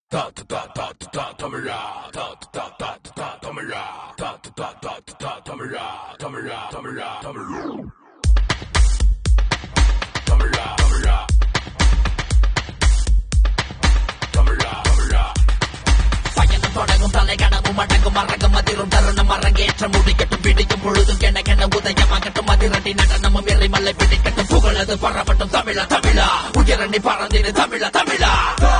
தொடங்கும் தலை கடமும் அடங்கும் மறங்கும் அதிரும் தருணம் அரங்கேற்றம் முடிக்கட்டும் பிடிக்கும் பொழுதும் கென உதயமாகட்டும் அதிரட்டி நடனமும் எரிமலை பிடிக்கட்டும் புகழது பரவட்டும் தமிழா தமிழா உயரணி பறந்திரு தமிழா தமிழா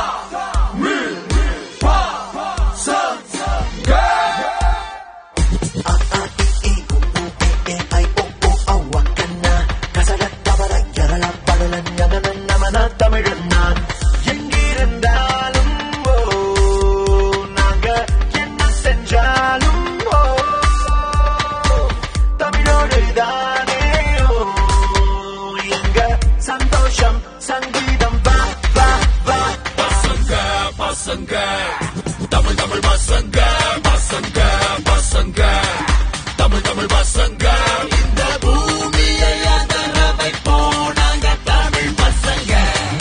தமிழன் நான் எங்கிருந்தாலும் நாங்க என்ன செஞ்சாலும் தமிழோடு தானே எங்க சந்தோஷம் சங்கீதம் வா வா வா பசங்க பசங்க தமிழ் தமிழ் பசங்க பசங்க பசங்க தமிழ் தமிழ் பசங்க இந்த பூமியை அதர வைப்போம் நாங்க தமிழ் பசங்க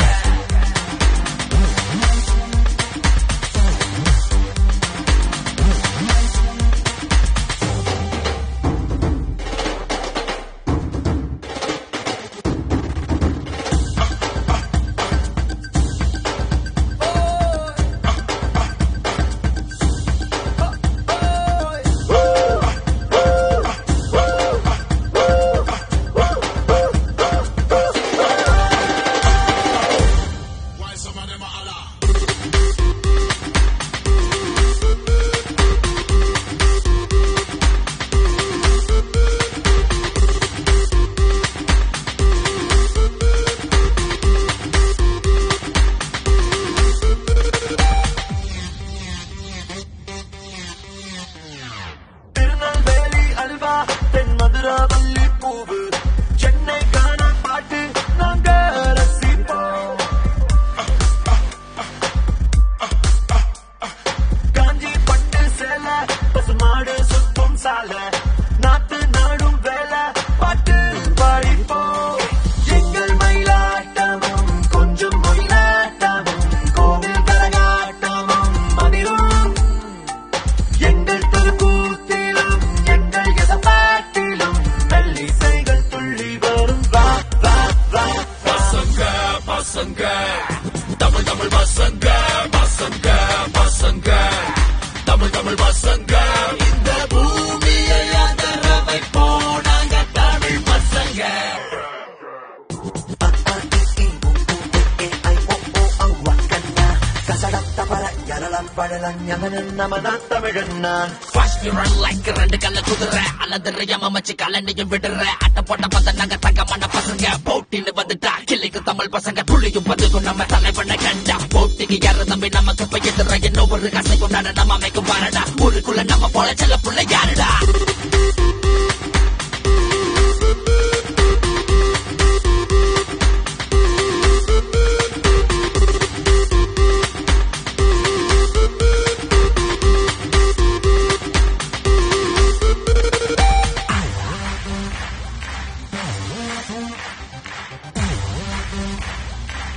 மதுராவல்லி பூவு சென்னை காண பாட்டு நாங்க ரசிப்போம் காஞ்சி பட்டு சேலை பசுமாடு சுத்தம் சாலை நாட்டு நாடும் வேலை பாட்டு பாடிப்போம் எங்கள் மயிலாட்டமும் கொஞ்சம் மயிலாட்டமும் கோவில் கரகாட்டமும் மதிரும் எங்கள் திருக்கூத்திலும் எங்கள் எதப்பாட்டிலும் மெல்லிசைகள் துள்ளி வரும் வா வா வா பசங்க பசங்க தமிழ் தமிழ் பசங்க பசங்க பசங்க தமிழ் தமிழ் பசங்க இந்த பூமியை அதர வைப்போம் நாங்க தமிழ் பசங்க தமிழன் நான் ரெண்டு கல்ல குதிரை அல்லது மச்சு கலண்டையும் விடுற அட்ட போட்ட பத்த நாங்க தங்கமான பசங்க போட்டின்னு வந்துட்டா கிளிக்கு தமிழ் பசங்க துளியும் பதுக்கும் நம்ம தலைவனை கண்டா போட்டிக்கு யாரு தம்பி நமக்கு பையதுற என்ன ஒரு கசை கொண்டாட நம்ம அமைக்கும் பாருடா ஊருக்குள்ள நம்ம போல செல்ல புள்ள யாருடா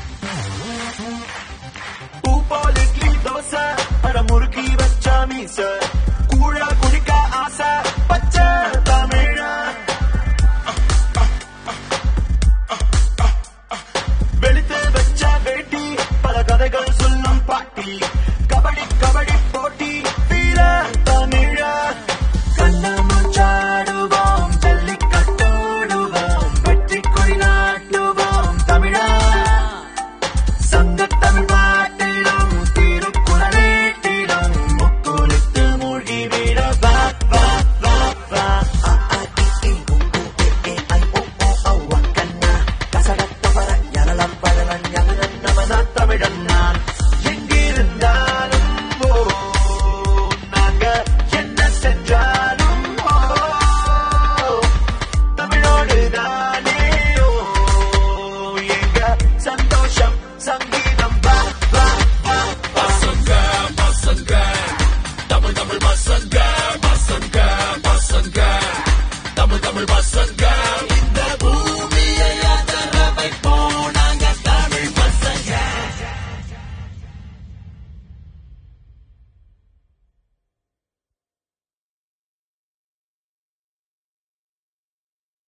பூ போல் இட்லி தோசை அட முறுக்கி வச்சா மீச